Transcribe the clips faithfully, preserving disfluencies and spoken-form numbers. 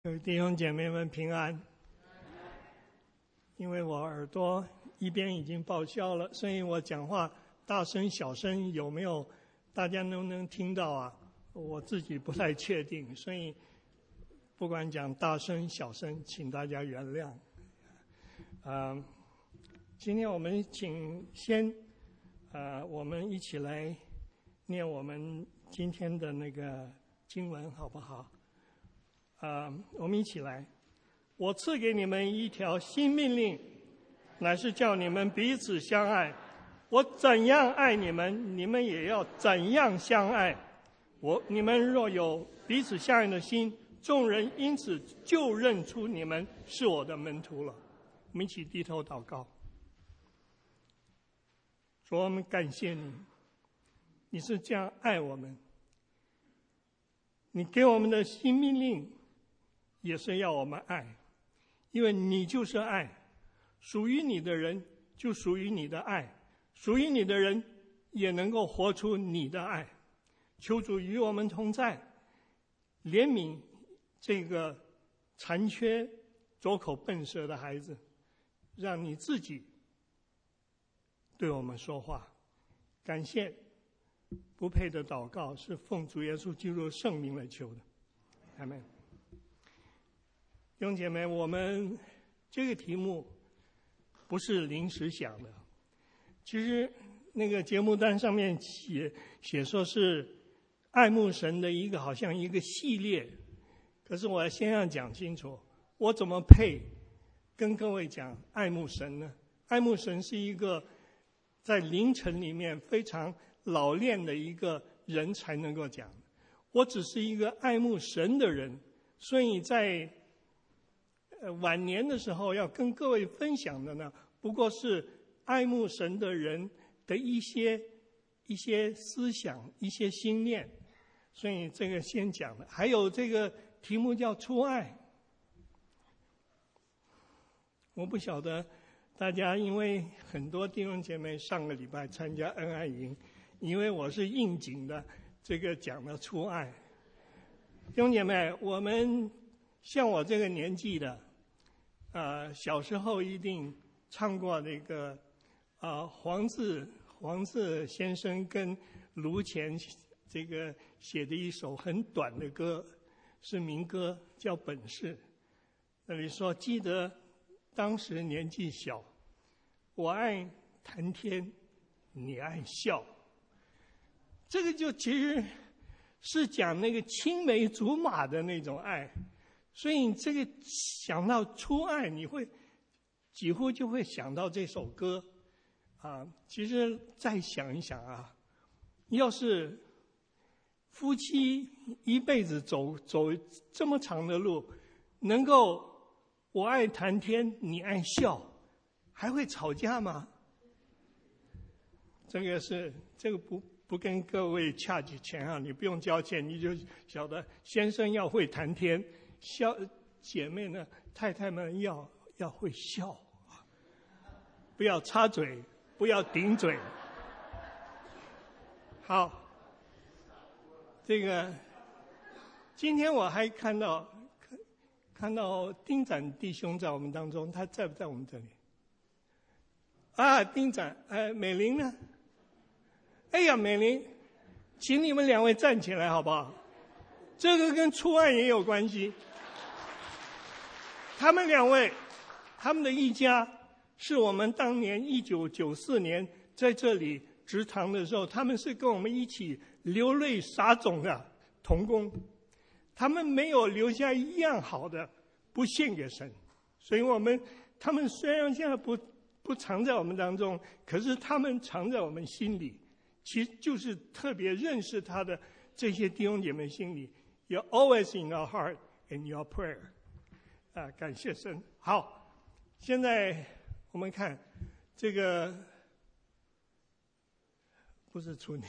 各位弟兄姐妹们平安。因为我耳朵一边已经报销了，所以我讲话大声小声有没有大家能不能听到啊？我自己不太确定，所以不管讲大声小声，请大家原谅。呃，今天我们请先呃，我们一起来念我们今天的那个经文好不好？呃，我们一起来。我赐给你们一条新命令，乃是叫你们彼此相爱。我怎样爱你们，你们也要怎样相爱。我你们若有彼此相爱的心，众人因此就认出你们是我的门徒了。我们一起低头祷告。主，我们感谢你，你是这样爱我们。你给我们的新命令也是要我们爱，因为你就是爱，属于你的人就属于你的爱，属于你的人也能够活出你的爱。求主与我们同在，怜悯这个残缺拙口笨舌的孩子，让你自己对我们说话。感谢不配的祷告是奉主耶稣基督圣名来求的，阿们。弟兄姐妹，我们这个题目不是临时想的，其实那个节目单上面写写说是爱慕神的一个好像一个系列，可是我要先要讲清楚，我怎么配跟各位讲爱慕神呢？爱慕神是一个在灵程里面非常老练的一个人才能够讲，我只是一个爱慕神的人，所以在呃晚年的时候要跟各位分享的呢，不过是爱慕神的人的一些一些思想、一些心念，所以这个先讲了。还有这个题目叫初爱，我不晓得大家，因为很多弟兄姐妹上个礼拜参加恩爱营，因为我是应景的，这个讲了初爱。弟兄姐妹，我们像我这个年纪的，呃，小时候一定唱过那个啊、呃、黄自黄自先生跟卢乾这个写的一首很短的歌，是民歌，叫《本事》。那里说，记得当时年纪小，我爱谈天，你爱笑。这个就其实是讲那个青梅竹马的那种爱，所以你这个想到初爱，你会几乎就会想到这首歌啊。其实再想一想啊，要是夫妻一辈子走走这么长的路，能够我爱谈天，你爱笑，还会吵架吗？这个是这个不不跟各位掐起钱啊，你不用交钱，你就晓得先生要会谈天，笑姐妹呢，太太们要要会笑，不要插嘴，不要顶嘴。好，这个今天我还看到看到丁展弟兄在我们当中，他在不在我们这里？啊，丁展，呃，美玲呢？哎呀，美玲，请你们两位站起来好不好？这个跟初爱也有关系。他们两位，他们的一家是我们当年一九九四年在这里植堂的时候，他们是跟我们一起流泪撒种的同工，他们没有留下一样好的不献给神，所以我们他们虽然现在不不常在我们当中，可是他们常在我们心里，其实就是特别认识他的这些弟兄姐妹心里。You're always in your heart and your prayer。啊，感谢神。好，现在我们看这个不是处女。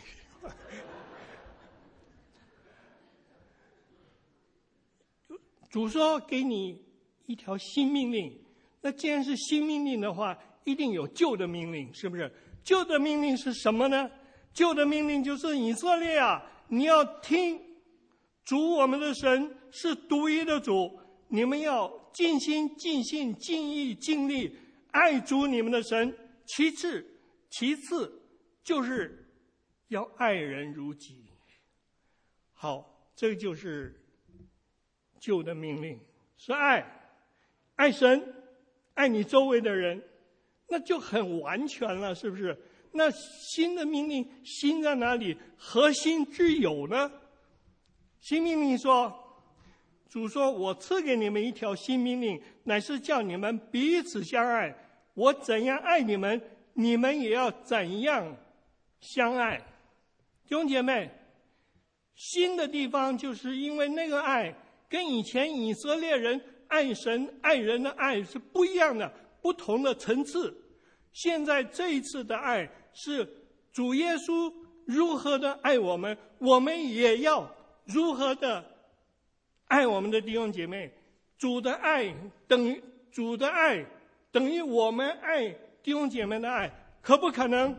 主说给你一条新命令，那既然是新命令的话，一定有旧的命令，是不是？旧的命令是什么呢？旧的命令就是以色列啊，你要听主我们的神是独一的主， 你们要尽心、尽性、尽意、尽力爱主你们的神。其次，其次就是要爱人如己。好，这就是旧的命令，是爱，爱神，爱你周围的人，那就很完全了，是不是？那新的命令，新在哪里？何心之有呢？新命令说，主说，我赐给你们一条新命令，乃是叫你们彼此相爱。我怎样爱你们，你们也要怎样相爱。弟兄姐妹，新的地方就是因为那个爱跟以前以色列人爱神爱人的爱是不一样的，不同的层次。现在这一次的爱是主耶稣如何的爱我们，我们也要如何的爱我们的弟兄姐妹。主的爱等于主的爱等于我们爱弟兄姐妹的爱，可不可能？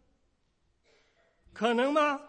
可能吗？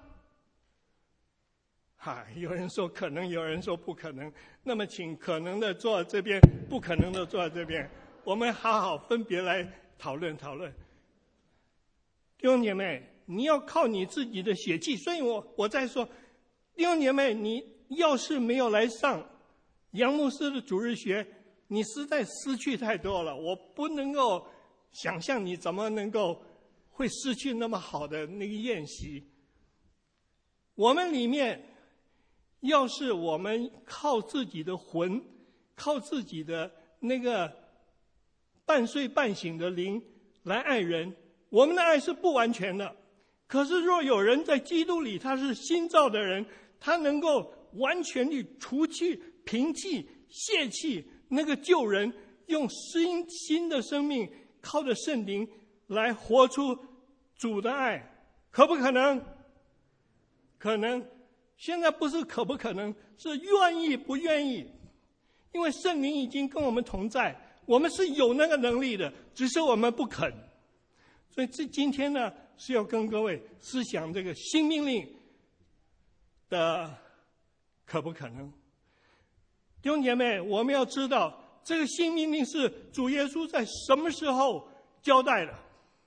哈，有人说可能，有人说不可能。那么请可能的坐这边，不可能的坐这边，我们好好分别来讨论讨论。弟兄姐妹，你要靠你自己的血气。所以我我在说，弟兄姐妹，你要是没有来上杨牧师的主日学，你实在失去太多了。我不能够想象你怎么能够会失去那么好的那个宴席。我们里面要是我们靠自己的魂，靠自己的那个半睡半醒的灵来爱人，我们的爱是不完全的。可是若有人在基督里，他是新造的人，他能够完全地除去、平弃、泄弃那个旧人，用新新的生命，靠着圣灵来活出主的爱，可不可能？可能。现在不是可不可能，是愿意不愿意。因为圣灵已经跟我们同在，我们是有那个能力的，只是我们不肯。所以这今天呢，是要跟各位思想这个新命令的可不可能。弟兄姐妹，我们要知道这个新命令是主耶稣在什么时候交代的？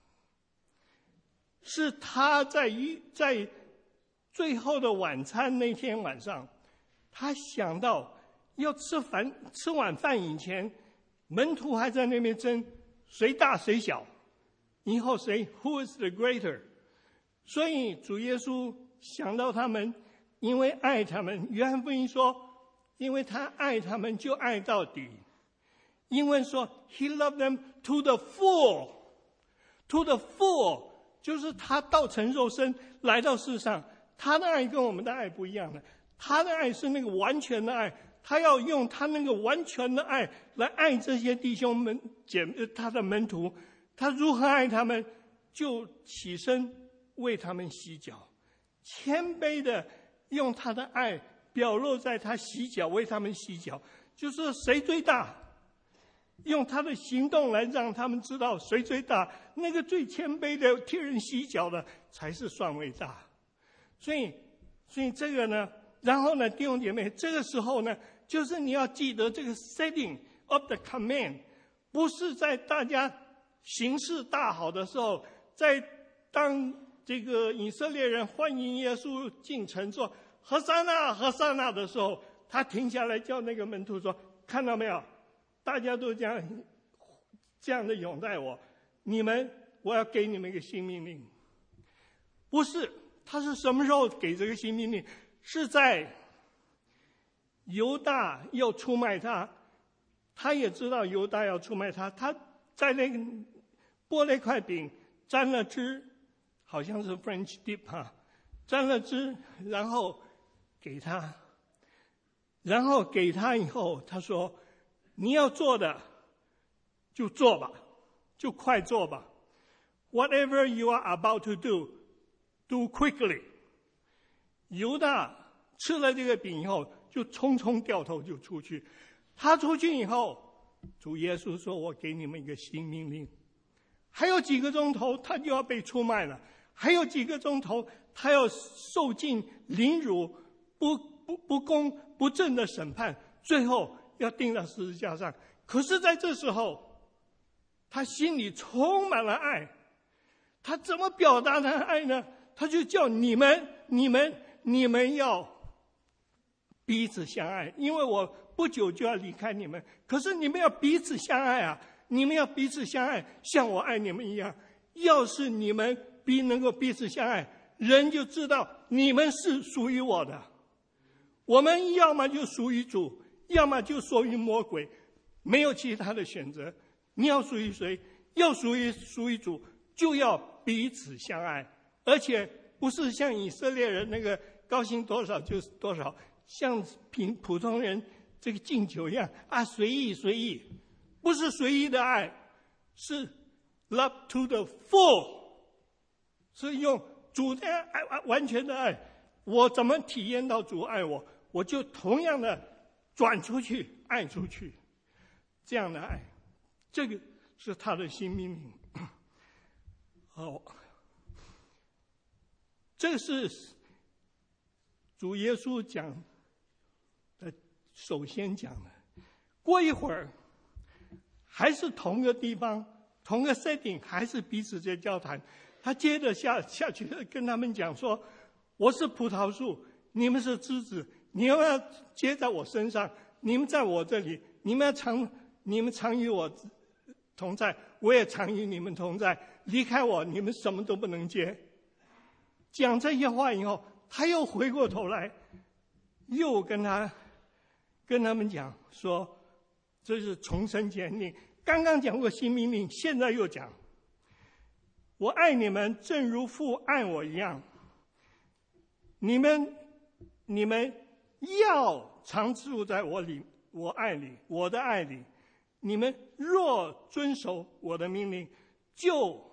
是他在一在最后的晚餐那天晚上，他想到要吃饭吃晚饭以前，门徒还在那边争谁大谁小，以后谁 Who is the greater？ 所以主耶稣想到他们，因为爱他们，约翰福音说，因为他爱他们就爱到底。英文说 He loved them to the full， to the full 就是他道成肉身来到世上。他的爱跟我们的爱不一样的，他的爱是那个完全的爱，他要用他那个完全的爱来爱这些弟兄们姐他的门徒。他如何爱他们？就起身为他们洗脚，谦卑的用他的爱表露在他洗脚为他们洗脚，就是谁最大，用他的行动来让他们知道谁最大。那个最谦卑的替人洗脚的才是算为大。所以，所以这个呢，然后呢，弟兄姐妹，这个时候呢，就是你要记得这个 setting of the command， 不是在大家形势大好的时候，在当这个以色列人欢迎耶稣进城说和散那和散那的时候，他停下来叫那个门徒说：“看到没有？大家都这样这样的拥戴我，你们，我要给你们一个新命令。”不是。他是什么时候给这个新命令？是在犹大要出卖他，他也知道犹大要出卖他，他在那个剥了一块饼，沾了汁，好像是 French dip 哈，沾了汁，然后给他，然后给他以后，他说：“你要做的就做吧，就快做吧。Whatever you are about to do.Do quickly。” 犹大吃了这个饼以后，就匆匆掉头就出去。他出去以后，主耶稣说：“我给你们一个新命令。”还有几个钟头，他就要被出卖了；还有几个钟头，他要受尽凌辱、不不不公不正的审判，最后要钉到十字架上。可是在这时候，他心里充满了爱。他怎么表达他的爱呢？他就叫你们、你们、你们要彼此相爱，因为我不久就要离开你们。可是你们要彼此相爱啊！你们要彼此相爱，像我爱你们一样。要是你们彼能够彼此相爱，人就知道你们是属于我的。我们要么就属于主，要么就属于魔鬼，没有其他的选择。你要属于谁？要属于属于主，就要彼此相爱，而且不是像以色列人那个高兴多少就是多少，像平普通人这个敬酒一样啊，随意随意，不是随意的爱，是 love to the full， 是用主的爱，完全的爱。我怎么体验到主爱我，我就同样的转出去爱出去，这样的爱，这个是他的新命令。好，这是主耶稣讲的，首先讲的。过一会儿，还是同个地方，同个 setting， 还是彼此在交谈。他接着下下去跟他们讲说：“我是葡萄树，你们是枝子，你们要结在我身上，你们在我这里，你们要常，你们常与我同在，我也常与你们同在。离开我，你们什么都不能结。”讲这些话以后，他又回过头来，又跟他跟他们讲说，这是重申诫命。刚刚讲过新命令，现在又讲，我爱你们，正如父爱我一样。你们你们要常住在我里，我爱里，我的爱里。你们若遵守我的命令，就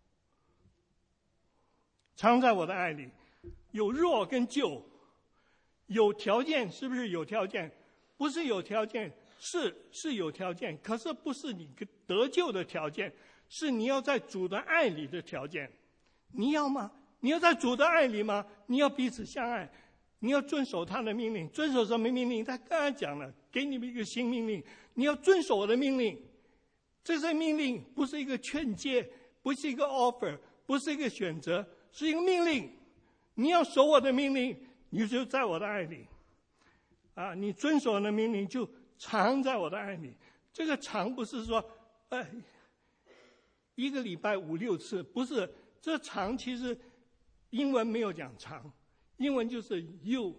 常在我的爱里。有若跟就，有条件，是不是有条件？不是有条件，是是有条件，可是不是你得救的条件，是你要在主的爱里的条件。你要吗？你要在主的爱里吗？你要彼此相爱，你要遵守他的命令。遵守什么命令？他刚才讲了，给你们一个新命令，你要遵守我的命令。这些命令不是一个劝诫，不是一个 offer， 不是一个选择，是一个命令。你要守我的命令，你就在我的爱里啊！你遵守我的命令，就常在我的爱里。这个常不是说呃一个礼拜五六次，不是。这常其实英文没有讲常，英文就是 you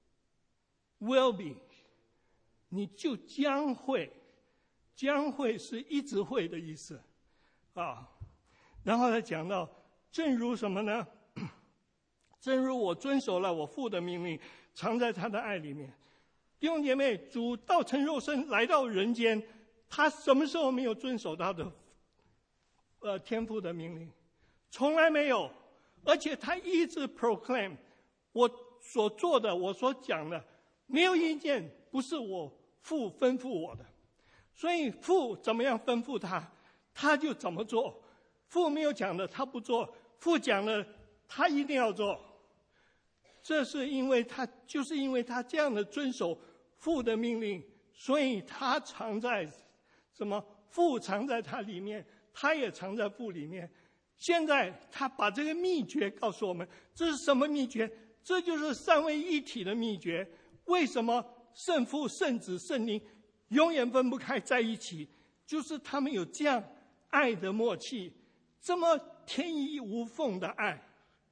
will be， 你就将会，将会是一直会的意思啊。然后他讲到，正如什么呢？正如我遵守了我父的命令，常在他的爱里面。弟兄姐妹，主道成肉身来到人间，他什么时候没有遵守他的呃天父的命令？从来没有。而且他一直 proclaim， 我所做的，我所讲的，没有一件不是我父吩咐我的。所以父怎么样吩咐他，他就怎么做。父没有讲的他不做，父讲了他一定要做。这是因为他就是因为他这样的遵守父的命令，所以他藏在什么？父藏在他里面，他也藏在父里面。现在他把这个秘诀告诉我们，这是什么秘诀？这就是三位一体的秘诀。为什么圣父、圣子、圣灵永远分不开在一起？就是他们有这样爱的默契，这么天衣无缝的爱。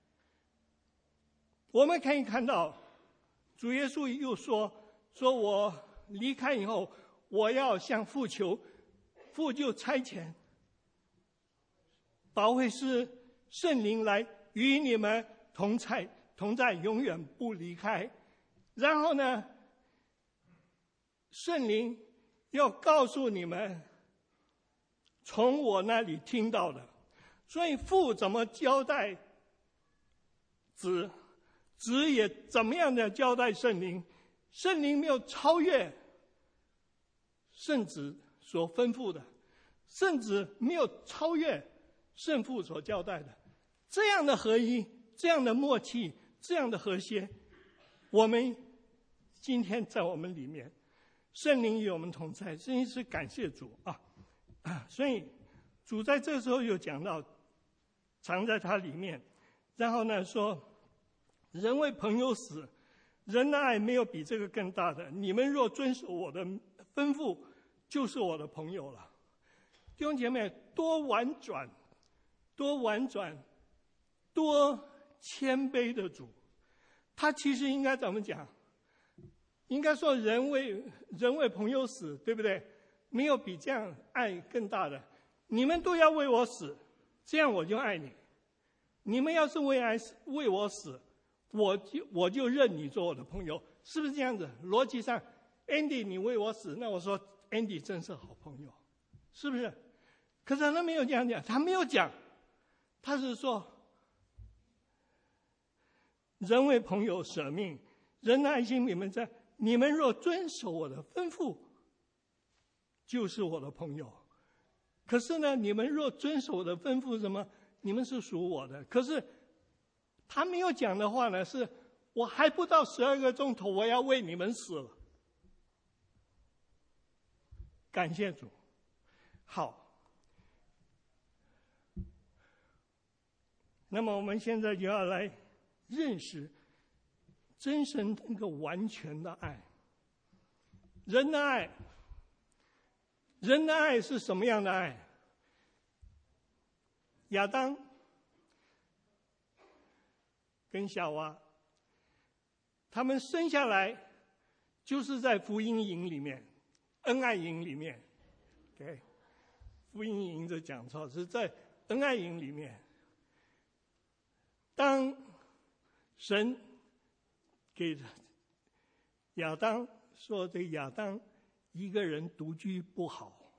我们可以看到，主耶稣又说：“说我离开以后，我要向父求，父就差遣保惠师圣灵来与你们同在，同在，永远不离开。”然后呢，圣灵要告诉你们从我那里听到的。所以父怎么交代子，子也怎么样的交代圣灵。圣灵没有超越圣子所吩咐的，圣子没有超越圣父所交代的。这样的合一，这样的默契，这样的和谐，我们今天在我们里面， 圣灵与我们同在，真是感谢主啊！啊，所以主在这时候又讲到，藏在他里面，然后呢说，人为朋友死，人的爱没有比这个更大的。你们若遵守我的吩咐，就是我的朋友了。弟兄姐妹，多婉转，多婉转，多谦卑的主，他其实应该怎么讲？应该说人为人为朋友死，对不对？没有比这样爱更大的。你们都要为我死，这样我就爱你。你们要是为爱为我死，我就我就认你做我的朋友，是不是这样子？逻辑上 ，Andy 你为我死，那我说 Andy 真是好朋友，是不是？可是他没有这样讲，他没有讲，他是说人为朋友舍命，人的爱心你们在。你们若遵守我的吩咐，就是我的朋友。可是呢，你们若遵守我的吩咐，什么？你们是属我的。可是他没有讲的话呢，是我还不到十二个钟头，我要为你们死了。感谢主。好，那么我们现在就要来认识真神那个完全的爱。人的爱，人的爱是什么样的爱？亚当跟夏娃，他们生下来就是在福音营里面，恩爱营里面。对，福音营的讲错，是在恩爱营里面。当神给亚当说：“这亚当一个人独居不好，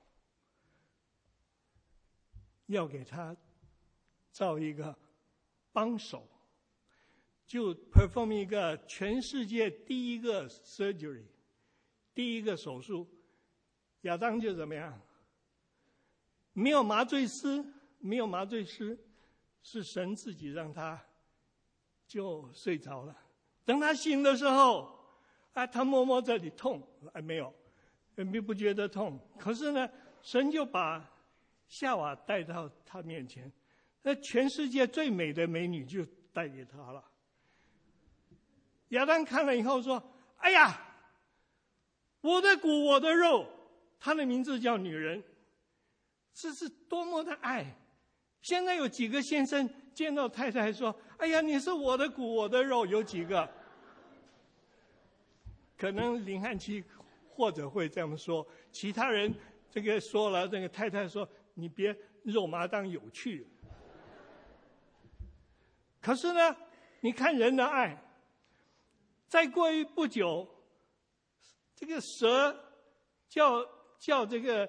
要给他造一个帮手，就 perform 一个全世界第一个 surgery， 第一个手术。亚当就怎么样？没有麻醉师，没有麻醉师，是神自己让他就睡着了。等他醒的时候，啊，他摸摸这里痛，哎，没有，并不觉得痛。可是呢，神就把夏娃带到他面前，那全世界最美的美女就带给他了。亚当看了以后说：“哎呀，我的骨，我的肉。”她的名字叫女人，这是多么的爱！现在有几个先生见到太太说：“哎呀，你是我的骨，我的肉。”有几个？可能林汉期或者会这么说，其他人这个说了，那个太太说：“你别肉麻当有趣。”可是呢，你看人的爱，再过不久，这个蛇叫叫这个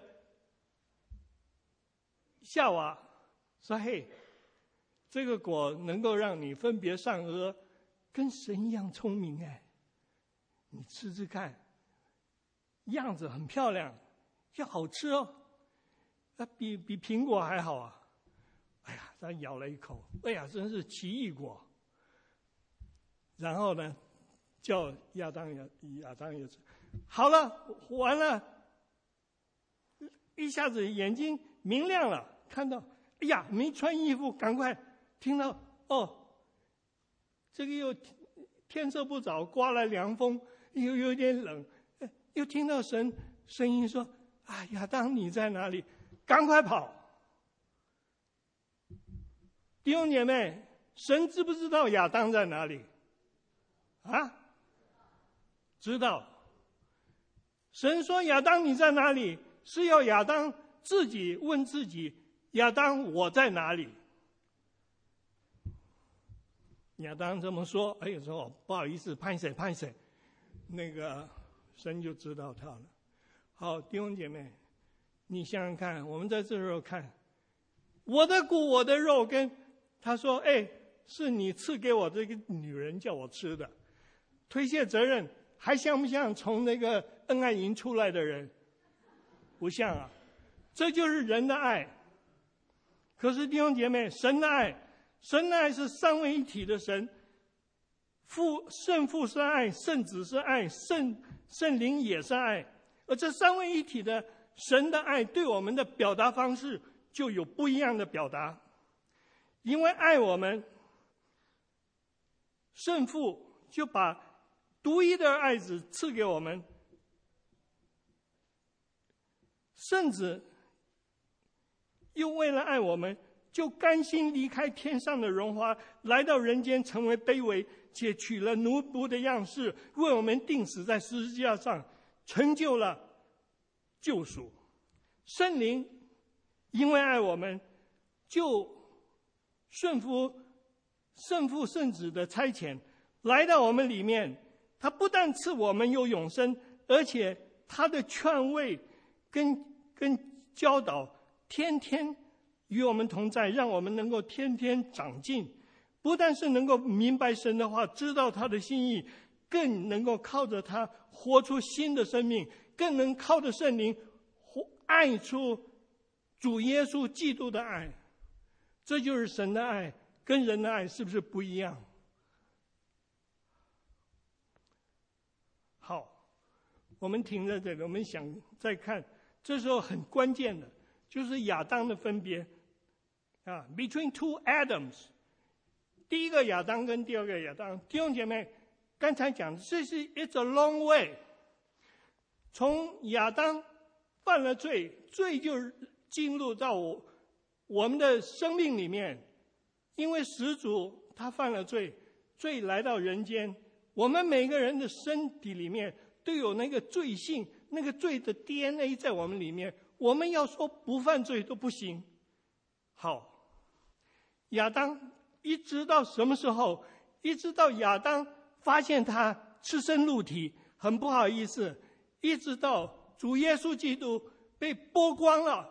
夏娃说：“嘿，这个果能够让你分别善恶，跟神一样聪明哎。你吃吃看，样子很漂亮，又好吃哦，那比比苹果还好啊！哎呀，他咬了一口，哎呀，真是奇异果。然后呢，叫亚当亚亚当也吃，好了，完了，一下子眼睛明亮了，看到，哎呀，没穿衣服，赶快听到哦，这个又天色不早，刮了凉风。又有点冷，又听到神声音说：“啊，亚当你在哪里？赶快跑！”弟兄姐妹，神知不知道亚当在哪里？啊？知道。神说：“亚当你在哪里？”是要亚当自己问自己：“亚当我在哪里？”亚当这么说，哎，说不好意思，拍谁拍谁。那个神就知道他了。好，弟兄姐妹，你想想看，我们在这时候看，我的骨我的肉，跟他说：“哎，是你赐给我这个女人叫我吃的。”推卸责任，还像不像从那个恩爱营出来的人？不像啊，这就是人的爱。可是弟兄姐妹，神的爱，神的爱是三位一体的神。父圣父是爱，圣子是爱，圣圣灵也是爱， 而这三位一体的神的爱对我们的表达方式就有不一样的表达。因为爱我们，圣父就把独一的爱子赐给我们，圣子又为了爱我们，就甘心离开天上的荣华，来到人间，成为卑微，且取了奴仆的样式，为我们钉死在十字架上，成就了救赎。圣灵因为爱我们，就顺服圣父圣子的差遣，来到我们里面。他不但赐我们有永生，而且他的劝慰跟跟教导天天与我们同在，让我们能够天天长进。不但是能够明白神的话，知道他的心意，更能够靠着他活出新的生命，更能靠着圣灵爱出主耶稣基督的爱。这就是神的爱，跟人的爱是不是不一样？好，我们停在这里，我们想再看，这时候很关键的就是亚当的分别啊 ，between two Adams， 第一个亚当跟第二个亚当。弟兄姐妹，刚才讲这是 it's a long way， 从亚当犯了罪，罪就进入到我我们的生命里面，因为始祖他犯了罪，罪来到人间。我们每个人的身体里面都有那个罪性，那个罪的 D N A 在我们里面，我们要说不犯罪都不行。好，亚当一直到什么时候？一直到亚当发现他赤身露体，很不好意思，一直到主耶稣基督被剥光了，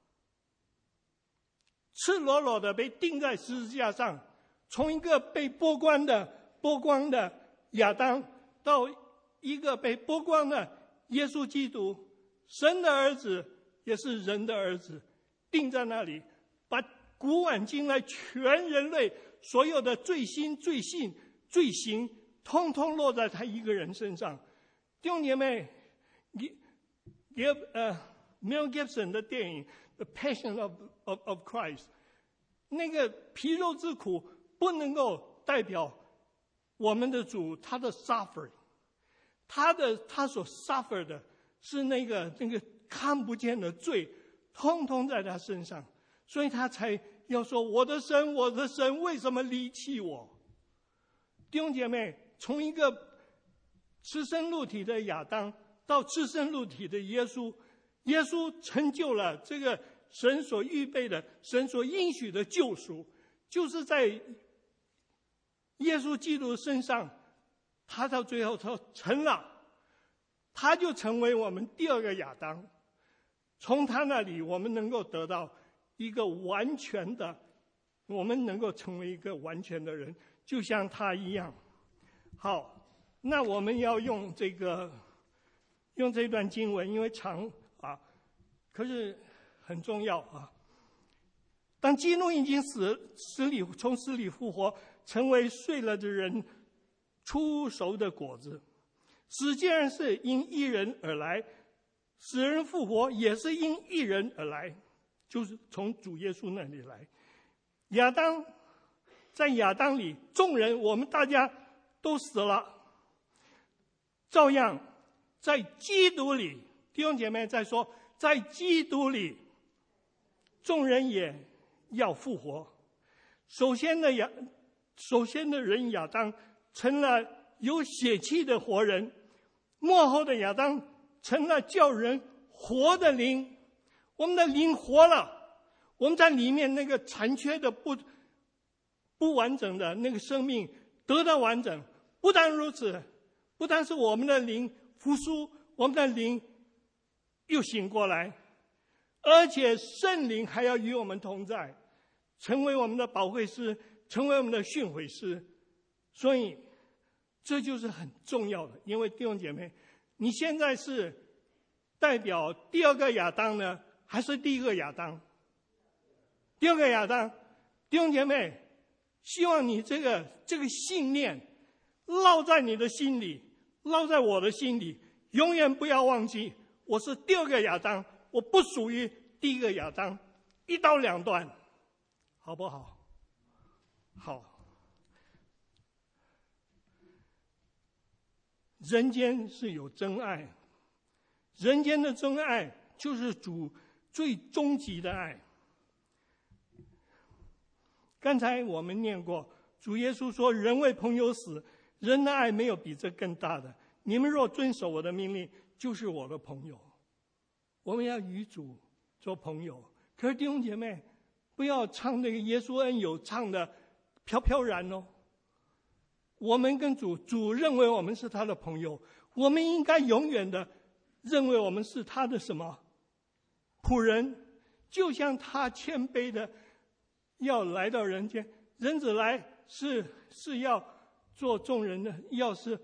赤裸裸的被钉在十字架上，从一个被剥光的剥光的亚当到一个被剥光的耶稣基督，神的儿子也是人的儿子，钉在那里，把古往今来全人类所有的罪心、罪性、罪行，通通落在他一个人身上。弟兄姐妹，你你呃 Mel Gibson 的电影《The Passion of of of Christ》，那个皮肉之苦不能够代表我们的主他的 suffering， 他的他所 suffer 的是那个那个看不见的罪，通通在他身上，所以他才要说：“我的神，我的神，为什么离弃我？”弟兄姐妹，从一个赤身露体的亚当到赤身露体的耶稣，耶稣成就了这个神所预备的、神所应许的救赎，就是在耶稣基督身上，他到最后他成了，他就成为我们第二个亚当。从他那里，我们能够得到一个完全的，我们能够成为一个完全的人，就像他一样。好，那我们要用这个，用这段经文，因为长啊，可是很重要啊。当基督已经死死里从死里复活，成为睡了的人出熟的果子，死既然是因一人而来，死人复活也是因一人而来，就是从主耶稣那里来。亚当在亚当里，众人我们大家都死了，照样在基督里，弟兄姐妹在说，在基督里，众人也要复活。首先的亚，首先的人亚当成了有血气的活人，末后的亚当成了叫人活的灵。我们的灵活了，我们在里面那个残缺的不不完整的那个生命得到完整。不但如此，不但是我们的灵复苏，我们的灵又醒过来，而且圣灵还要与我们同在，成为我们的保惠师，成为我们的训诲师。所以这就是很重要的。因为弟兄姐妹，你现在是代表第二个亚当呢，还是第一个亚当？第二个亚当。弟兄姐妹，希望你这个这个信念烙在你的心里，烙在我的心里，永远不要忘记， 我是第二个亚当，我不属于第一个亚当，一刀两断，好不好？好。人间是有真爱，人间的真爱就是主最终极的爱。刚才我们念过，主耶稣说：“人为朋友死，人的爱没有比这更大的。你们若遵守我的命令，就是我的朋友。”我们要与主做朋友。可是弟兄姐妹，不要唱那个耶稣恩友唱的飘飘然哦。我们跟主，主认为我们是他的朋友，我们应该永远的认为我们是他的什么仆人，就像他谦卑的要来到人间，人子来是是要做众人的，要是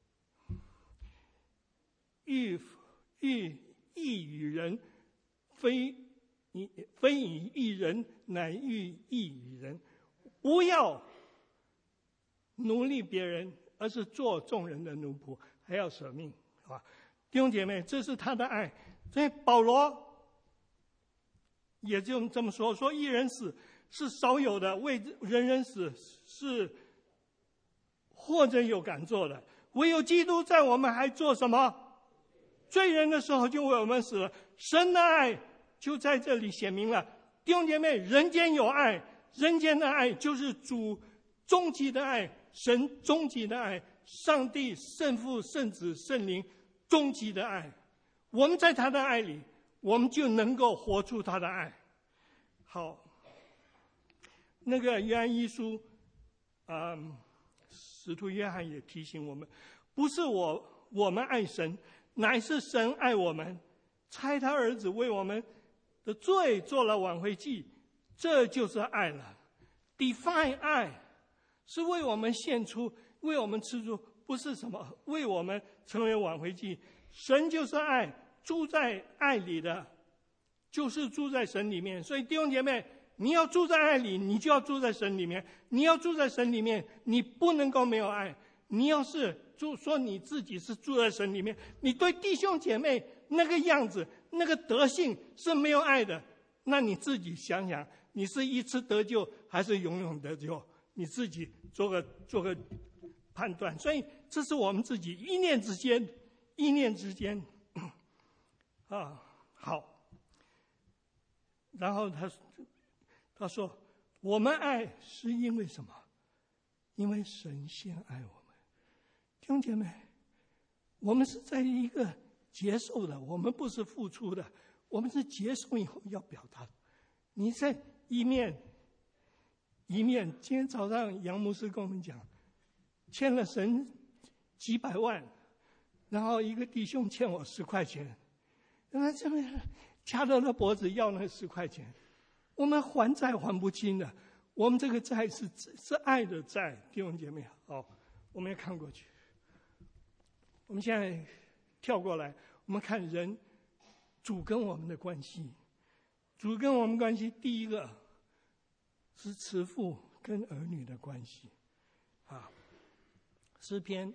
欲欲益于人，非以非以益人，乃欲益于人。不要奴隶别人，而是做众人的奴仆，还要舍命，啊！弟兄姐妹，这是他的爱。所以保罗也就这么说：说一人死是少有的，为人人死是或者有敢做的。唯有基督在我们还做什么罪人的时候，就为我们死了。神的爱就在这里显明了。弟兄姐妹，人间有爱，人间的爱就是主终极的爱，神终极的爱，上帝圣父圣子圣灵终极的爱。我们在他的爱里，我们就能够活出他的爱。好，那个约翰一书，嗯，使徒约翰也提醒我们，不是我我们爱神，乃是神爱我们，差他儿子为我们的罪做了挽回祭，这就是爱了。Define 爱是为我们献出，为我们吃出，不是什么为我们成为挽回祭。神就是爱，住在爱里的就是住在神里面。所以弟兄姐妹，你要住在爱里，你就要住在神里面。你要住在神里面，你不能够没有爱。你要是就说你自己是住在神里面，你对弟兄姐妹那个样子那个德性是没有爱的，那你自己想想，你是一次得救还是永远得救？你自己做个做个判断。所以这是我们自己一念之间，一念之间啊，好。然后他他说，我们爱是因为什么？因为神先爱我们。弟兄姐妹，我们是在一个接受的，我们不是付出的，我们是接受以后要表达的。你在一面一面，今天早上杨牧师跟我们讲，欠了神几百万，然后一个弟兄欠我十块钱，那这么掐着他脖子要那十块钱，我们还债还不清的，我们这个债是是爱的债，弟兄姐妹。好，我们要看过去。我们现在跳过来，我们看人主跟我们的关系。主跟我们关系，第一个是慈父跟儿女的关系啊。诗篇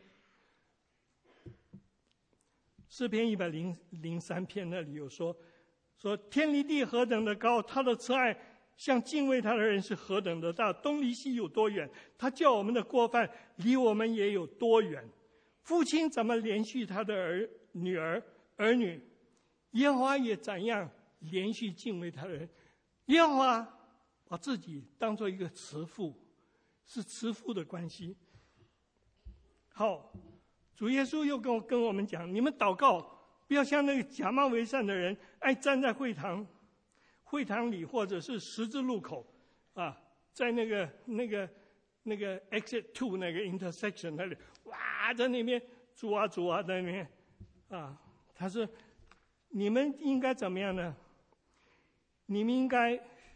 诗篇一百零零三篇那里有说说天离地何等的高，他的慈爱像敬畏他的人是何等的大，东离西有多远，他叫我们的过犯离我们也有多远。父亲怎么连续他的儿女儿儿女，耶和华也怎样连续敬畏他的人。耶和华把自己当作一个慈父，是慈父的关系。好，主耶稣又跟我跟我们讲，你们祷告不要像那个假冒为善的人，爱站在会堂会堂里或者是十字路口啊，在那个那个那个 exit two 那个 intersection 那里，哇，在那边主啊主啊在那边啊。他说你们应该怎么样呢？你们应该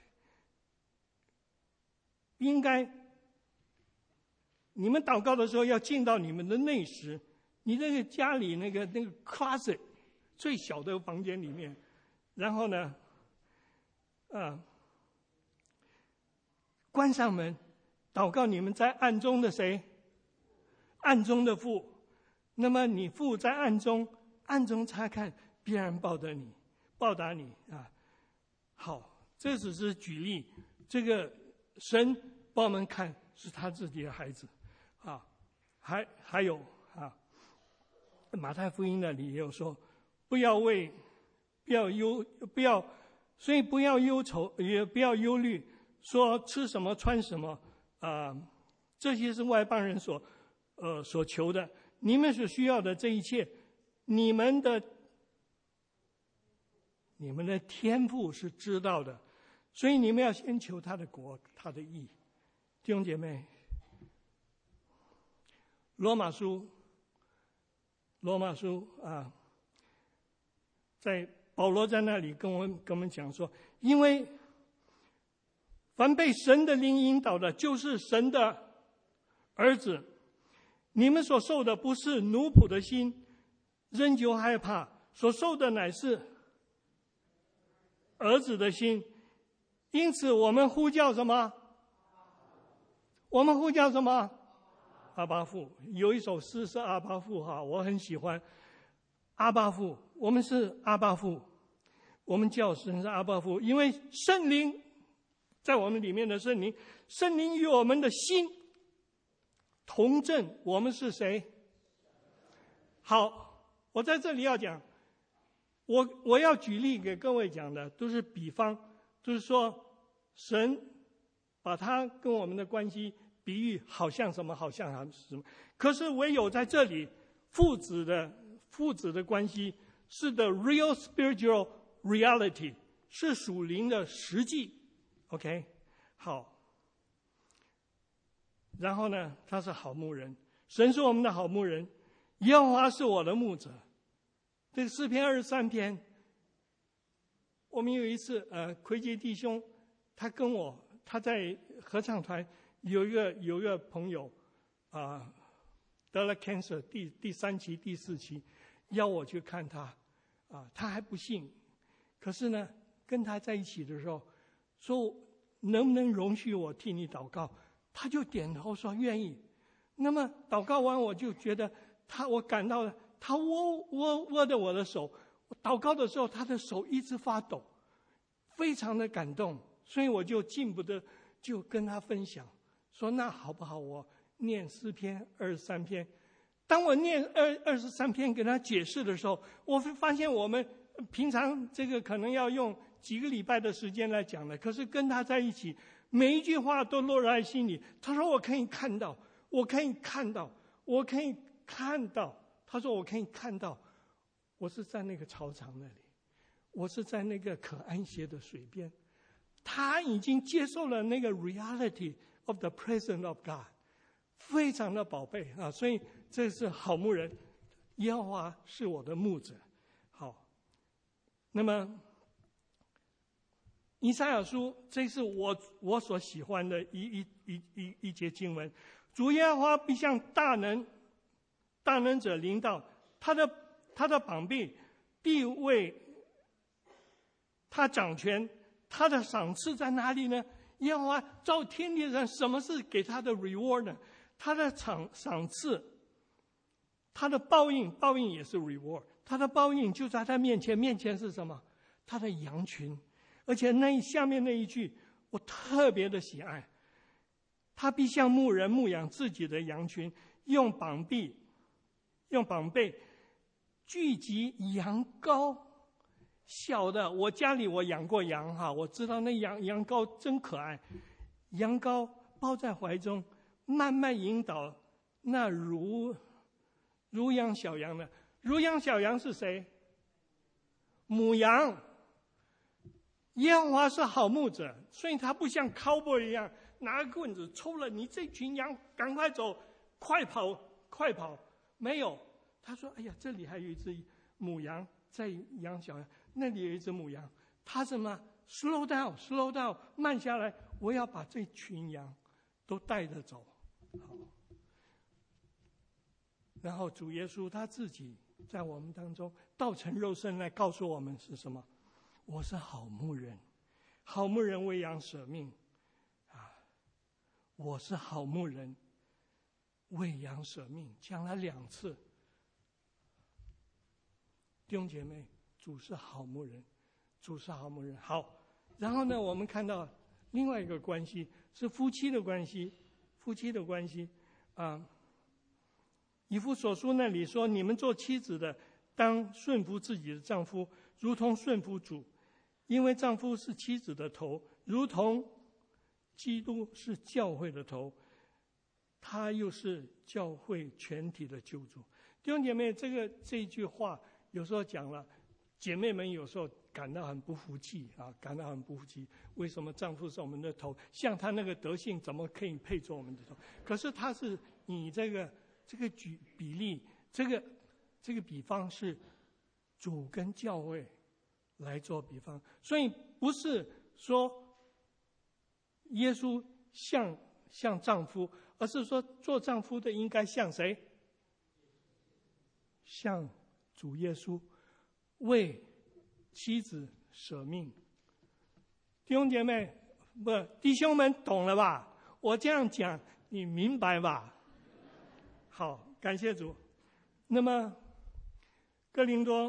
应该你们祷告的时候要进到你们的内室，你那个家里那个那个 closet 最小的房间里面，然后呢啊关上门，祷告你们在暗中的谁？暗中的父。那么你父在暗中暗中察看， 必然报答你，报答你啊！好，这只是举例，这个神帮我们看是他自己的孩子啊，还还有啊，马太福音那里也有说，不要为，不要忧，不要，所以不要忧愁，也不要忧虑，说吃什么穿什么啊、呃，这些是外邦人所呃所求的。你们所需要的这一切，你们的你们的天父是知道的，所以你们要先求他的国，他的义。弟兄姐妹，罗马书，罗马书啊，在保罗在那里跟我们跟我们讲说，因为凡被神的灵引导的，就是神的儿子。你们所受的不是奴仆的心，仍旧害怕，所受的乃是儿子的心。因此我们呼叫什么？我们呼叫什么？阿爸父。有一首诗是阿爸父哈，我很喜欢。阿爸父，我们是阿爸父，我们叫神是阿爸父，因为圣灵在我们里面的圣灵，圣灵与我们的心同证，我们是谁？好，我在这里要讲，我我要举例给各位讲的都是比方，就是说神把他跟我们的关系比喻好像什么，好像什么，可是唯有在这里父子的父子的关系是 the real spiritual reality， 是属灵的实际。 OK， 好。然后呢，他是好牧人，神是我们的好牧人，耶和华是我的牧者。这个诗篇二十三篇，我们有一次呃，奎杰弟兄他跟我，他在合唱团有一个有一个朋友啊、呃、得了 cancer 第第三期第四期，邀我去看他啊、呃，他还不信，可是呢跟他在一起的时候说能不能容许我替你祷告，他就点头说愿意。那么祷告完，我就觉得他，我感到他握握握着我的手，祷告的时候他的手一直发抖，非常的感动，所以我就进不得就跟他分享说，那好不好我念诗篇二十三篇。当我念二二十三篇给他解释的时候，我会发现我们平常这个可能要用几个礼拜的时间来讲的，可是跟他在一起，每一句话都落在心里。他说我可以看到，我可以看到，我可以看到。他说我可以看到，我是在那个操场那里，我是在那个可安歇的水边。他已经接受了那个 reality of the presence of God， 非常的宝贝啊！所以这是好牧人，耶和华是我的牧者。好，那么以赛亚书，这是我我所喜欢的一一一一一节经文。主耶和华必向大能大能者临到，他的他的膀臂地位，他掌权，他的赏赐在哪里呢？耶和华造天地人，什么是给他的 reward 呢？他的赏赏赐，他的报应，报应也是 reward。他的报应就在他面前，面前是什么？他的羊群。而且那下面那一句我特别的喜爱，他必像牧人牧养自己的羊群，用膀臂用膀背聚集羊羔。小的，我家里我养过羊哈，我知道那羊羊羔真可爱，羊羔抱在怀中，慢慢引导那如如羊小羊的。如羊小羊是谁？母羊。耶和华是好牧者，所以他不像 cowboy 一样拿个棍子抽了你这群羊，赶快走，快跑快跑。没有，他说哎呀，这里还有一只母羊在养小羊，那里有一只母羊，他什么 slow down slow down 慢下来，我要把这群羊都带着走。好，然后主耶稣他自己在我们当中道成肉身来告诉我们是什么？我是好牧人，好牧人为羊舍命啊！我是好牧人，为羊舍命，讲了两次。弟兄姐妹， 主是好牧人，主是好牧人。好，然后呢，我们看到另外一个关系是夫妻的关系，夫妻的关系啊。以弗所书那里说，你们做妻子的当顺服自己的丈夫，如同顺服主，因为丈夫是妻子的头，如同基督是教会的头，他又是教会全体的救主。弟兄姐妹，这个这一句话有时候讲了，姐妹们有时候感到很不服气啊，感到很不服气。为什么丈夫是我们的头？像他那个德性，怎么可以配做我们的头？可是他是以这个这个举比例，这个这个比方是主跟教会来做比方，所以不是说耶稣像像丈夫，而是说做丈夫的应该像谁？像主耶稣，为妻子舍命。弟兄姐妹，不，弟兄们懂了吧？我这样讲，你明白吧？好，感谢主。那么哥林多，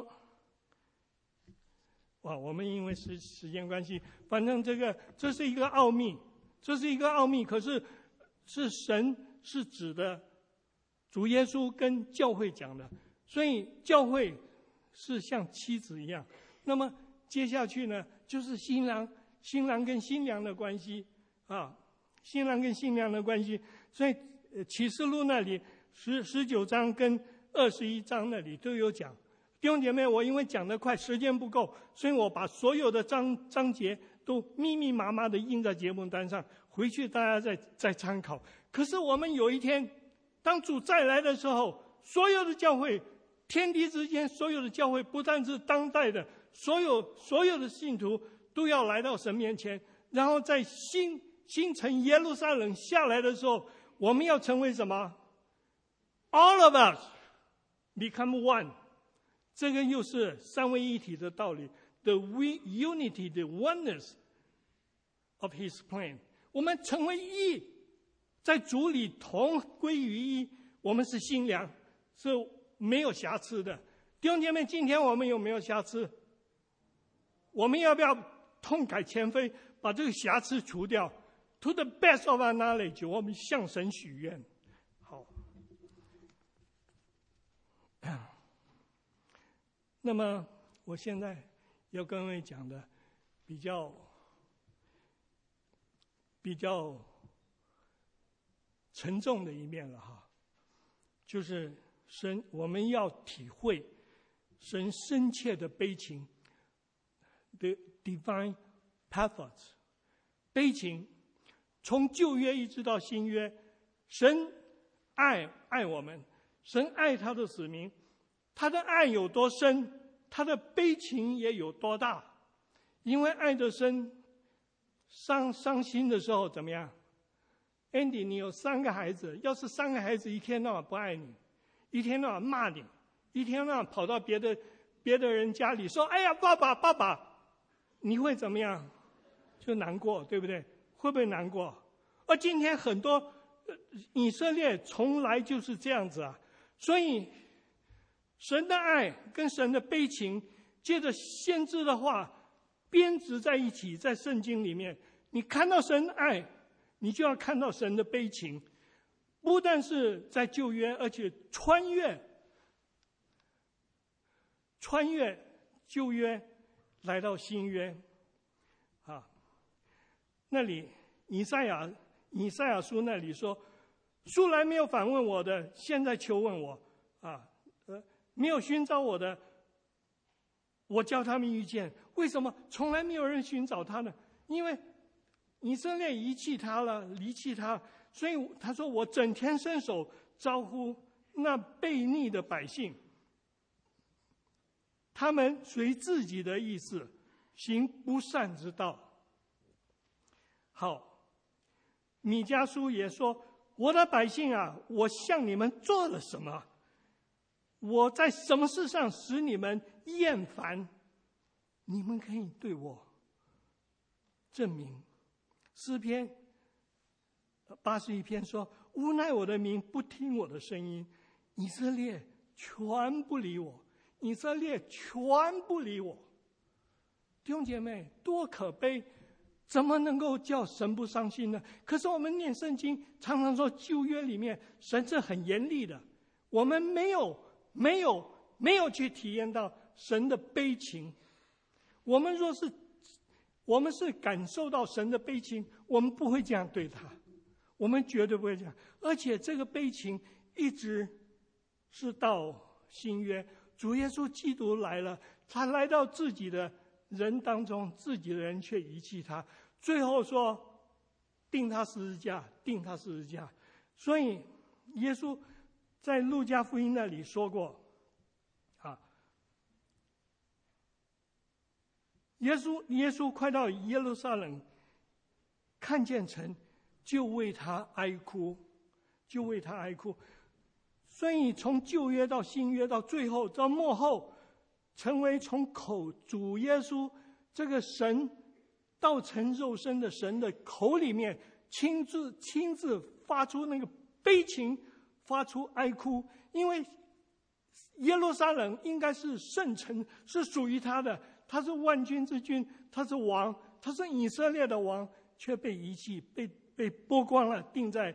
哇，我们因为时时间关系，反正这个这是一个奥秘，这是一个奥秘。可是是神是指的主耶稣跟教会讲的。所以教会是像妻子一样，那么接下去呢，就是新郎、新郎跟新娘的关系啊，新郎跟新娘的关系。所以启示录那里十十九章跟二十一章那里都有讲。弟兄姐妹，我因为讲得快，时间不够，所以我把所有的章章节都密密麻麻的印在节目单上，回去大家再再参考。可是我们有一天，当主再来的时候，所有的教会。天地之间所有的教会，不但是当代的所有所有的信徒，都要来到神面前，然后在新新城耶路撒冷下来的时候，我们要成为什么 ？All of us become one。这个又是三位一体的道理 ，the unity, the oneness of His plan。我们成为一，在主里同归于一，我们是新娘，是没有瑕疵的。弟兄姐妹，今天我们有没有瑕疵？我们要不要痛改前非，把这个瑕疵除掉 ？To the best of our knowledge， 我们向神许愿。好，那么我现在要跟各位讲的比较比较沉重的一面了哈，就是神，我们要体会神深切的悲情 ，the divine pathos， 悲情，从旧约一直到新约，神爱爱我们，神爱他的子民，他的爱有多深，他的悲情也有多大。因为爱的深，伤伤心的时候怎么样 ？Andy， 你有三个孩子，要是三个孩子一天到晚不爱你，一天到晚骂你，一天到晚跑到别的别的人家里说：“哎呀，爸爸，爸爸！”你会怎么样？就难过，对不对？会不会难过？而今天很多、呃、以色列从来就是这样子啊。所以，神的爱跟神的悲情，借着先知的话编织在一起，在圣经里面，你看到神的爱，你就要看到神的悲情。不但是在旧约，而且穿越穿越旧约来到新约啊。那里以赛亚以赛亚书那里说，素来没有反问我的，现在求问我啊，呃，没有寻找我的，我叫他们遇见。为什么从来没有人寻找他呢？因为以色列遗弃他了，离弃他，所以他说：“我整天伸手招呼那悖逆的百姓，他们随自己的意思行不善之道。”好，米迦书也说：“我的百姓啊，我向你们做了什么？我在什么事上使你们厌烦？你们可以对我证明。”诗篇八十一篇说：“无奈我的民不听我的声音，以色列全不理我。 以色列全不理我。弟兄姐妹，多可悲！怎么能够叫神不伤心呢？可是我们念圣经常常说旧约里面神是很严厉的，我们没有没有没有去体验到神的悲情。我们若是我们是感受到神的悲情，我们不会这样对他，我们绝对不会这样。而且这个悲情一直是到新约，主耶稣基督来了，他来到自己的人当中，自己的人却遗弃他，最后说钉他十字架，钉他十字架。所以耶稣在路加福音那里说过啊，耶稣耶稣快到耶路撒冷，看见城就为他哀哭，就为他哀哭。所以从旧约到新约到最后到末后，成为从口主耶稣这个神道成肉身的神的口里面亲自亲自发出那个悲情，发出哀哭。因为耶路撒冷应该是圣城，是属于他的，他是万军之君，他是王，他是以色列的王，却被遗弃，被被剥光了，钉在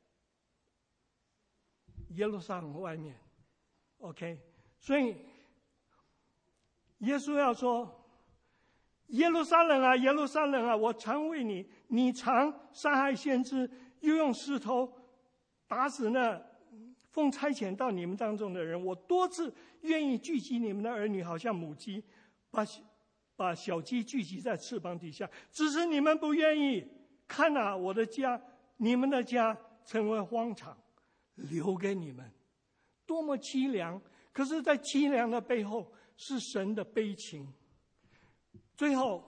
耶路撒冷外面。 OK， 所以耶稣要说，耶路撒冷啊，耶路撒冷啊，我常为你，你常杀害先知，又用石头打死那奉差遣到你们当中的人。我多次愿意聚集你们的儿女，好像母鸡把把小鸡聚集在翅膀底下，只是你们不愿意。看啊，我的家，你们的家成为荒场，留给你们，多么凄凉！可是在凄凉的背后是神的悲情。最后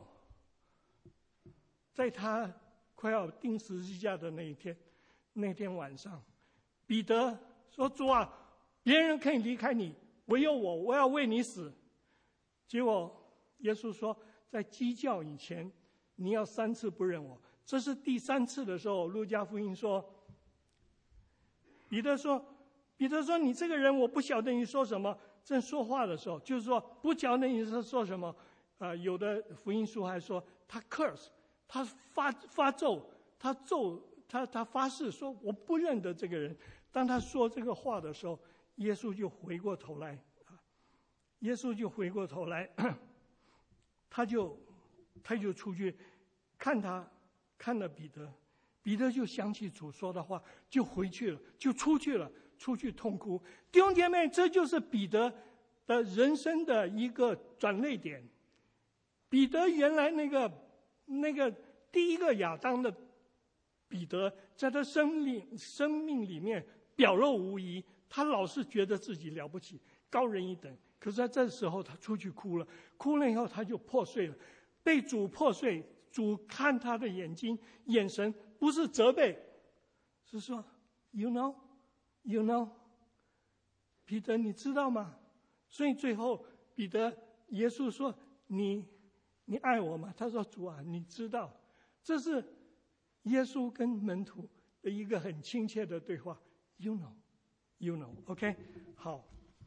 在他快要钉十字架的那一天，那天晚上，彼得说，主啊，别人可以离开你，唯有我，我要为你死。结果耶稣说，在鸡叫以前你要三次不认我。这是第三次的时候，路加福音说，彼得说彼得说你这个人，我不晓得你说什么。正说话的时候，就是说不晓得你是说什么。呃，有的福音书还说他 curse， 他发发咒，他咒他他发誓说我不认得这个人。当他说这个话的时候，耶稣就回过头来，耶稣就回过头来，他就他就出去看他。看了彼得，彼得就想起主说的话，就回去了，就出去了，出去痛哭。弟兄姐妹，这就是彼得的人生的一个转捩点。彼得原来那个那个第一个亚当的彼得，在他生命生命里面表露无遗，他老是觉得自己了不起，高人一等。可是在这时候，他出去哭了，哭了以后他就破碎了，被主破碎。主看他的眼睛眼神不是责备，是说 you know you know 彼得你知道吗？所以最后彼得耶稣说你你爱我吗？他说主啊你知道。这是耶稣跟门徒的一个很亲切的对话。 you know you know OK 好，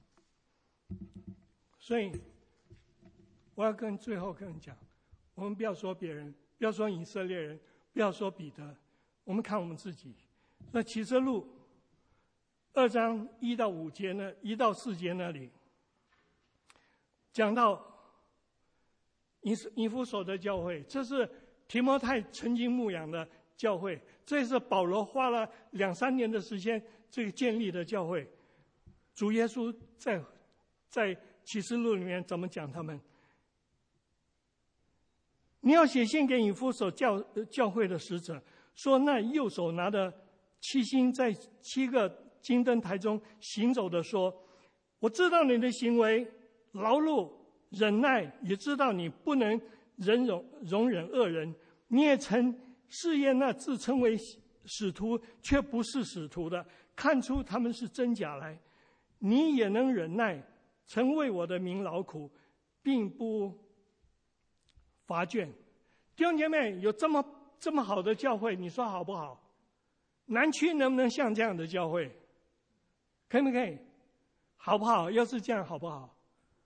所以我要跟最后跟人讲，我们不要说别人，不要说以色列人，不要说彼得，我们看我们自己。那启示录二章一到五节呢，一到四节那里讲到以以弗所的教会，这是提摩太曾经牧养的教会，这也是保罗花了两三年的时间这个建立的教会。主耶稣在在启示录里面怎么讲他们？你要写信给以弗所教教会的使者，说那右手拿的七星在七个金灯台中行走的说，我知道你的行为劳碌忍耐，也知道你不能忍容容忍恶人，你也曾试验那自称为使徒却不是使徒的，看出他们是真假来。你也能忍耐，曾为我的名劳苦，并不乏倦。弟兄姐妹，有这么这么好的教会，你说好不好？南区能不能像这样的教会？可不可以？好不好？要是这样好不好？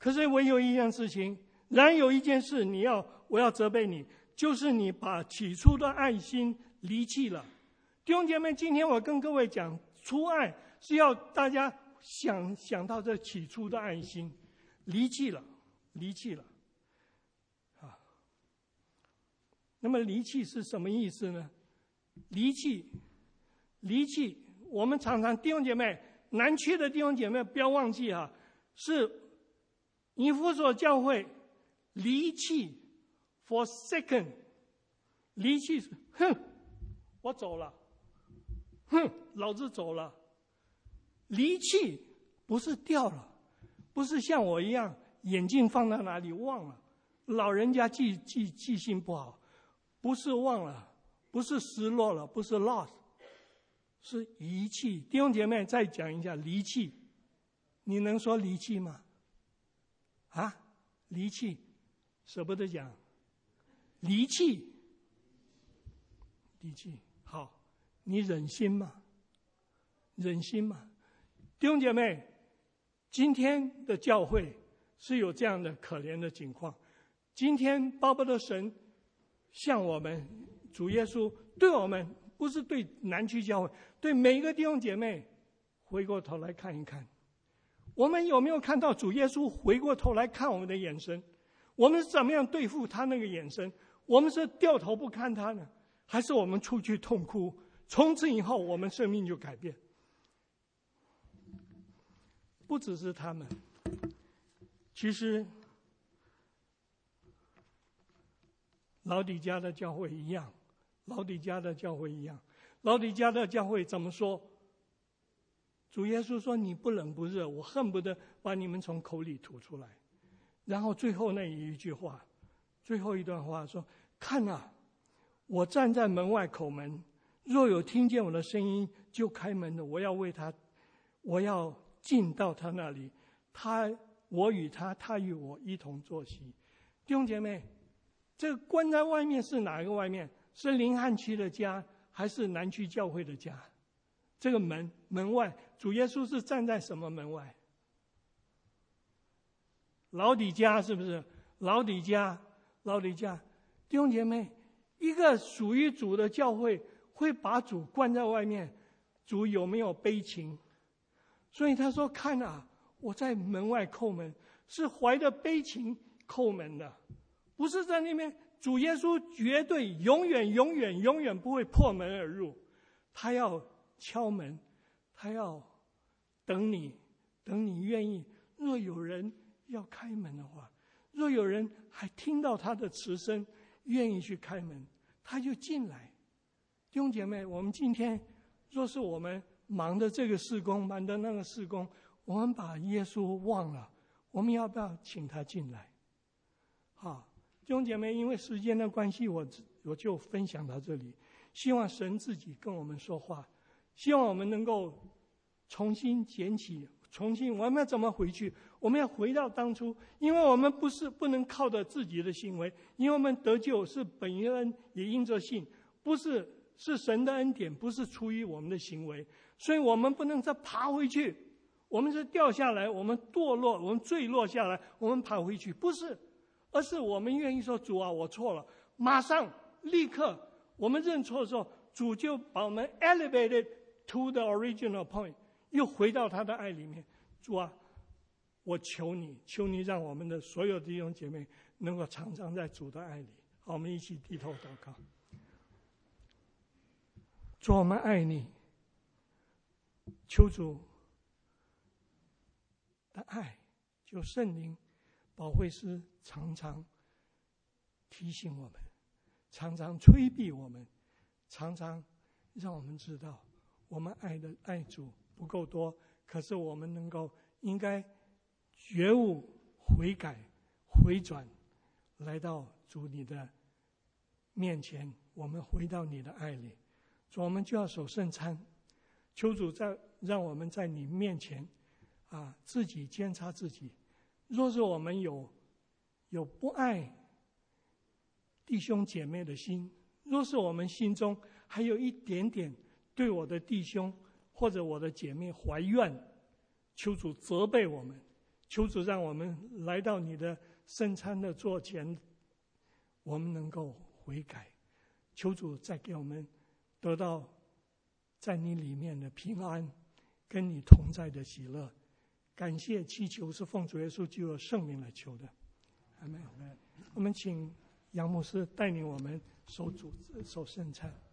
可是唯有一件事情，然有一件事你要我要责备你，就是你把起初的爱心离弃了。弟兄姐妹，今天我跟各位讲，初爱是要大家想想到这起初的爱心，离弃了，离弃了，啊。那么离弃是什么意思呢？离弃，离弃，我们常常弟兄姐妹，南区的弟兄姐妹不要忘记啊，是以弗所教会离弃 forsaken， 离弃是哼，我走了，哼，老子走了。离弃不是掉了，不是像我一样眼镜放到哪里忘了，老人家记记记性不好，不是忘了，不是失落了，不是 lost， 是遗弃。弟兄姐妹，再讲一下离弃，你能说离弃吗？啊，离弃，舍不得讲，离弃，离弃，好，你忍心吗？忍心吗？弟兄姐妹，今天的教会是有这样的可怜的情况。今天巴不得神向我们主耶稣对我们，不是对南区教会，对每一个弟兄姐妹回过头来看一看，我们有没有看到主耶稣回过头来看我们的眼神？我们是怎么样对付他那个眼神？我们是掉头不看他呢，还是我们出去痛哭？从此以后我们生命就改变。不只是他们，其实老底嘉的教会一样，老底嘉的教会一样，老底嘉的教会怎么说？主耶稣说：“你不冷不热，我恨不得把你们从口里吐出来。”然后最后那一句话，最后一段话说：“看啊，我站在门外口门，若有听见我的声音就开门的，我要为他，我要进到他那里，他我与他，他与我一同坐席。”弟兄姐妹，这个关在外面是哪一个外面？是临汉区的家，还是南区教会的家？这个门门外，主耶稣是站在什么门外？老底嘉是不是？老底嘉，老底嘉，弟兄姐妹，一个属于主的教会会把主关在外面，主有没有悲情？所以他说：“看啊，我在门外叩门，是怀着悲情叩门的，不是在那边。主耶稣绝对永远、永远、永远不会破门而入，他要敲门，他要等你，等你愿意。若有人要开门的话，若有人还听到他的词声，愿意去开门，他就进来。”弟兄姐妹，我们今天若是我们忙的这个事工，忙的那个事工，我们把耶稣忘了，我们要不要请他进来？好，弟兄姐妹，因为时间的关系，我我就分享到这里。希望神自己跟我们说话，希望我们能够重新捡起，重新我们要怎么回去？我们要回到当初，因为我们不是不能靠着自己的行为，因为我们得救是本于恩，也因着信，不是是神的恩典，不是出于我们的行为，所以我们不能再爬回去。我们是掉下来，我们堕落，我们坠落下来，我们爬回去，不是，而是我们愿意说：“主啊，我错了。”马上立刻我们认错的时候，主就把我们 elevated to the original point， 又回到他的爱里面。主啊，我求你，求你让我们的所有弟兄姐妹能够常常在主的爱里。好，我们一起低头祷告。主，我们爱你，求主的爱，求圣灵保惠师常常提醒我们，常常催逼我们，常常让我们知道我们爱的爱主不够多，可是我们能够应该觉悟悔改回转，来到主你的面前，我们回到你的爱里。主，我们就要守圣餐，求主在让我们在你面前啊，自己监察自己。若是我们有有不爱弟兄姐妹的心，若是我们心中还有一点点对我的弟兄或者我的姐妹怀怨，求主责备我们， 求主让我们来到你的圣餐的座前，我们能够悔改。求主再给我们得到在你里面的平安，跟你同在的喜乐。感谢祈求是奉主耶稣基督的圣名来求的，阿们。我们请杨牧师带领我们守主守圣餐。